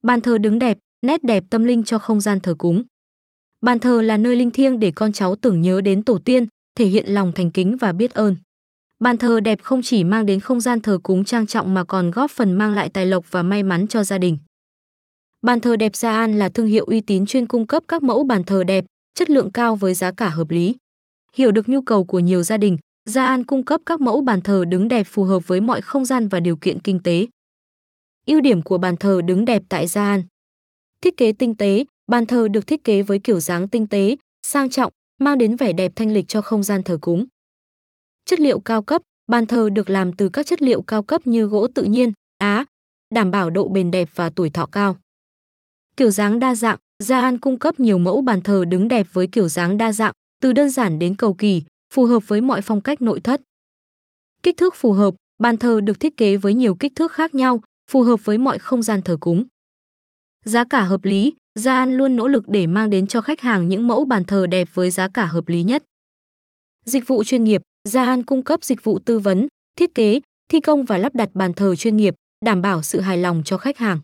Bàn thờ đứng đẹp, nét đẹp tâm linh cho không gian thờ cúng. Bàn thờ là nơi linh thiêng để con cháu tưởng nhớ đến tổ tiên, thể hiện lòng thành kính và biết ơn. Bàn thờ đẹp không chỉ mang đến không gian thờ cúng trang trọng mà còn góp phần mang lại tài lộc và may mắn cho gia đình. Bàn thờ đẹp Gia An là thương hiệu uy tín chuyên cung cấp các mẫu bàn thờ đẹp, chất lượng cao với giá cả hợp lý. Hiểu được nhu cầu của nhiều gia đình, Gia An cung cấp các mẫu bàn thờ đứng đẹp phù hợp với mọi không gian và điều kiện kinh tế. Ưu điểm của bàn thờ đứng đẹp tại Gia An. Thiết kế tinh tế, bàn thờ được thiết kế với kiểu dáng tinh tế, sang trọng, mang đến vẻ đẹp thanh lịch cho không gian thờ cúng. Chất liệu cao cấp, bàn thờ được làm từ các chất liệu cao cấp như gỗ tự nhiên, Á, đảm bảo độ bền đẹp và tuổi thọ cao. Kiểu dáng đa dạng, Gia An cung cấp nhiều mẫu bàn thờ đứng đẹp với kiểu dáng đa dạng, từ đơn giản đến cầu kỳ, phù hợp với mọi phong cách nội thất. Kích thước phù hợp, bàn thờ được thiết kế với nhiều kích thước khác nhau, phù hợp với mọi không gian thờ cúng. Giá cả hợp lý, Gia An luôn nỗ lực để mang đến cho khách hàng những mẫu bàn thờ đẹp với giá cả hợp lý nhất. Dịch vụ chuyên nghiệp, Gia An cung cấp dịch vụ tư vấn, thiết kế, thi công và lắp đặt bàn thờ chuyên nghiệp, đảm bảo sự hài lòng cho khách hàng.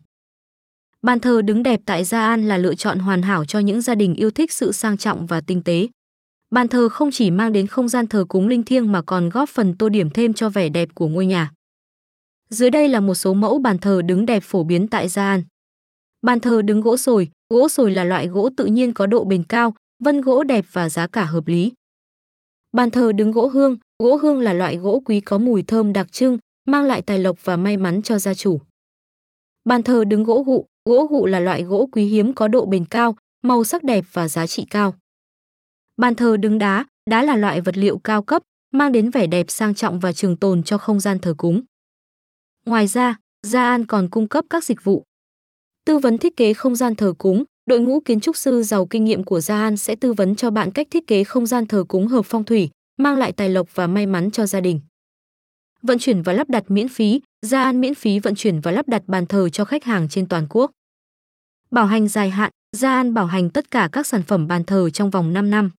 Bàn thờ đứng đẹp tại Gia An là lựa chọn hoàn hảo cho những gia đình yêu thích sự sang trọng và tinh tế. Bàn thờ không chỉ mang đến không gian thờ cúng linh thiêng mà còn góp phần tô điểm thêm cho vẻ đẹp của ngôi nhà. Dưới đây là một số mẫu bàn thờ đứng đẹp phổ biến tại Gia An. Bàn thờ đứng gỗ sồi là loại gỗ tự nhiên có độ bền cao, vân gỗ đẹp và giá cả hợp lý. Bàn thờ đứng gỗ hương là loại gỗ quý có mùi thơm đặc trưng, mang lại tài lộc và may mắn cho gia chủ. Bàn thờ đứng gỗ gụ là loại gỗ quý hiếm có độ bền cao, màu sắc đẹp và giá trị cao. Bàn thờ đứng đá là loại vật liệu cao cấp, mang đến vẻ đẹp sang trọng và trường tồn cho không gian thờ cúng. Ngoài ra, Gia An còn cung cấp các dịch vụ tư vấn thiết kế không gian thờ cúng. Đội ngũ kiến trúc sư giàu kinh nghiệm của Gia An sẽ tư vấn cho bạn cách thiết kế không gian thờ cúng hợp phong thủy, mang lại tài lộc và may mắn cho gia đình. Vận chuyển và lắp đặt miễn phí, Gia An miễn phí vận chuyển và lắp đặt bàn thờ cho khách hàng trên toàn quốc. Bảo hành dài hạn, Gia An bảo hành tất cả các sản phẩm bàn thờ trong vòng 5 năm.